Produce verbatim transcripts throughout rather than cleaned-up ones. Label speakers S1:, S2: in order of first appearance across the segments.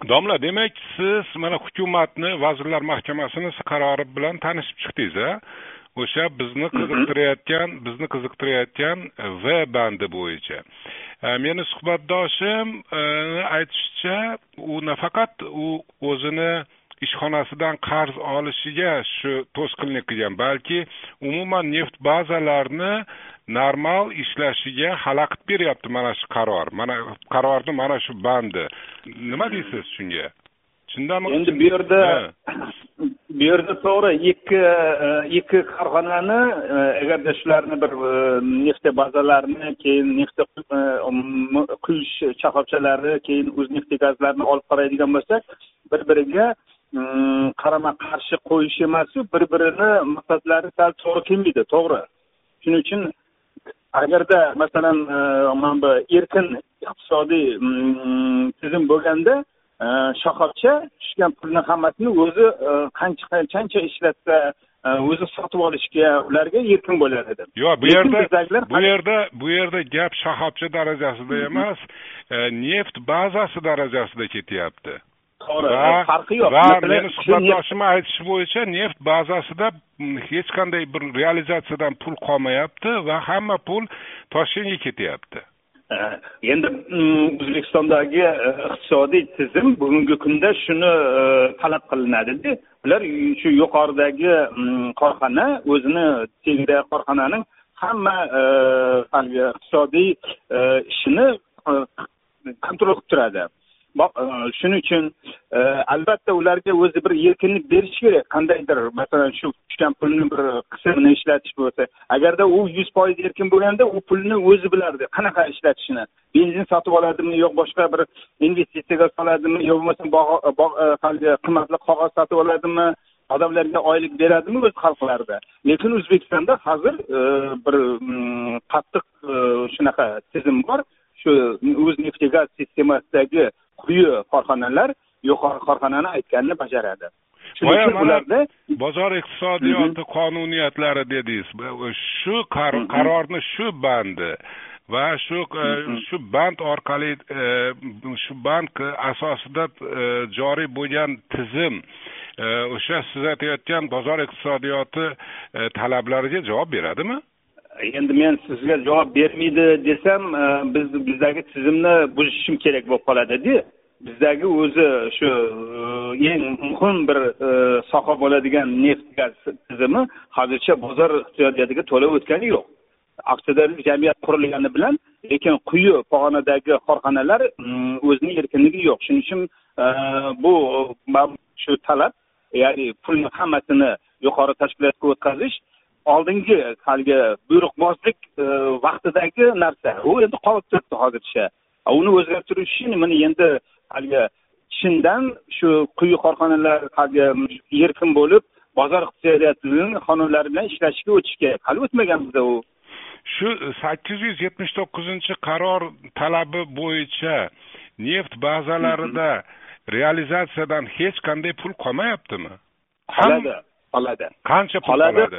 S1: Domla, demak siz mana hukumatni, Vazirlar Mahkamasini qarori bilan tanishib chiqdingiz, a? O'sha bizni qiziqtirayotgan, bizni qiziqtirayotgan V bandi bo'yicha. Meni suhbatdoshim aytishicha, u nafaqat u o'zini ishxonasidan qarz olishiga shu to'sqinlik qilgan, balki umuman neft bazalarini normal ishlashiga xalaqit beryapti mana shu qaror. Mana qarorni mana shu bandi. Nima deysiz shunga? Shundanmi?
S2: Endi bu yerda bu yerda to'g'ri ikki ikki korxonani agarda shularni bir neft bazalarini, keyin neft quyish shoxobchalari, keyin o'z neft gazlarini olib qaraydigan bo'lsak, bir-biriga qarama qarshi qo'yish emas, bir-birini maqsadlari sal to'g'ri kelmaydi, to'g'ri. Shuning uchun agarda masalan mana bu erkin iqtisodiy tizim bo'lganda shoxobcha tushgan pulni hammasini o'zi qancha qancha ishlatsa o'zi sotib olishga ularga erkin bo'lar edi.
S1: Yo'q, bu yerda bu yerda bu yerda gap shoxobcha darajasida emas, neft bazasi darajasida ketyapti.
S2: To'g'ri, farqi yo'q.
S1: Va meni suhbatdoshim aytishi bo'yicha neft bazasida hech qanday bir realizatsiyadan pul qolmayapti va hamma pul Toshkentga ketyapti.
S2: Endi O'zbekistondagi iqtisodiy tizim bugungi kunda shuni talab qilinadi-da. Ular shu yuqoridagi korxona o'zini tegida korxonaning hamma iqtisodiy ishini kontrol qilib turadi. Shuning uchun albatta ularga o'zi bir erkinlik berish kerak. Qandaydir masalan shu tushgan pulni bir qismini ishlatish bo'lsa, agarda u yuz foiz erkin bo'lganda, u pulni o'zi bilardi qanaqa ishlatishni. Benzin sotib oladimi, yo'q boshqa bir investitsiyaga soladimi, yo'q bo'lmasa qimmatli qog'oz sotib oladimi, odamlarga oylik beradimi o'z xalqlarida. Lekin O'zbekistonda hozir bir qattiq shunaqa tizim bor. Shu o'z neft-gaz sistemasidagi quyi korxonalar yuqori korxonani aytganini bajaradi.
S1: Shuning uchun ularda bozor iqtisodiyoti qonuniyatlari dedingiz. Shu qarorni shu bandi va shu shu band orqali shu band asosida joriy bo'lgan tizim o'sha siz aytayotgan bozor iqtisodiyoti talablariga javob beradimi?
S2: Endi men sizga javob bermaydi desam, biz bizdagi tizimni buzishim kerak bo'lib qoladi-da. Bizdagi o'zi shu eng muhim bir soha bo'ladigan neft gaz tizimi hozircha bozor iqtisodiyotiga to'la o'tgani yo'q. Aksiyadorlik jamiyat qurilgani bilan, lekin quyi pog'onadagi korxonalar o'zining erkinligi yo'q. Shuning uchun bu shu talab, ya'ni pulni hammasini yuqori tashkilotga o'tkazish oldingi haligi buyruqbozlik vaqtidagi narsa. U endi qolib turibdi hozircha. Uni o'zgartirish uchun mana endi haligi chindan shu quyi korxonalar haligi erkin bo'lib, bozor iqtisodiyotining qonunlari bilan ishlashga o'tish kerak. Hali o'tmagan bizda u.
S1: Shu sakkiz yuz yetmish to'qqizinchi qaror talabi bo'yicha neft bazalarida realizatsiyadan hech qanday pul qolmayaptimi?
S2: Qoladi. Qoladi.
S1: Qancha pul qoladi?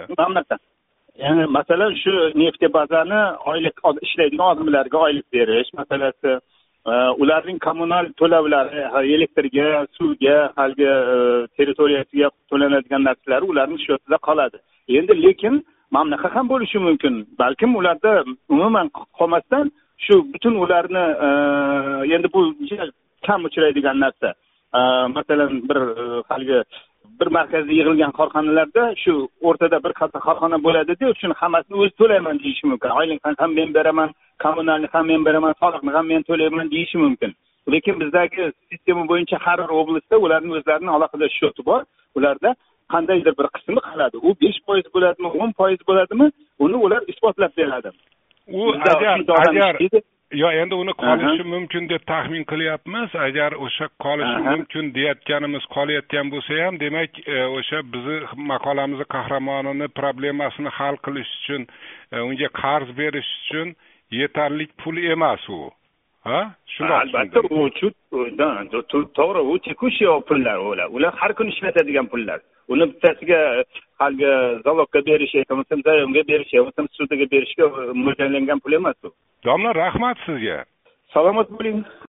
S2: Ya'ni masalan shu neft bazani oylik ishlaydigan odamlarga oylik berish masalasi, ularning kommunal to'lovlari, elektrga, suvga, haligi territoriyasiga to'lanadigan narsalar ularning shotida qoladi. Endi lekin mamlakat ham bo'lishi mumkin. Balkim ularda umuman qolmasdan shu butun ularni endi bu kam uchraydigan narsa. Masalan bir haligi bir markazda yig'ilgan korxonalarda shu o'rtada bir katta korxona bo'ladi-da, uchun hammasini o'zi to'layman deyish mumkin. Oylikni ham men beraman, kommunalni ham men beraman, soliqni ham men to'layman deyish mumkin. Lekin bizdagi sistema bo'yicha har bir oblastda ularning o'zlarining alohida shoti bor. Ularda qandaydir bir qismi qoladi. U besh foiz bo'ladimi, o'n foiz bo'ladimi, uni ular isbotlab beradi.
S1: U agar agar yo endi uni qolishi mumkin deb taxmin qilyapmiz. Agar o'sha qolishi mumkin deyotganimiz qolayotgan bo'lsa ham, demak, o'sha bizni maqolamiz qahramonini problemasini hal qilish uchun, unga qarz berish uchun yetarli pul emas u. Ha? Shunday.
S2: Albatta, u to'g'ri, u tekushi pullar ular. Ular har kun ishlatadigan pullar. Uni bittasiga haligi zavodga berish, yoki zayomga berish, yoki sudiga berishga mo'ljallangan pul emas u.
S1: Domla, rahmat sizga.
S2: Salomat bo'ling.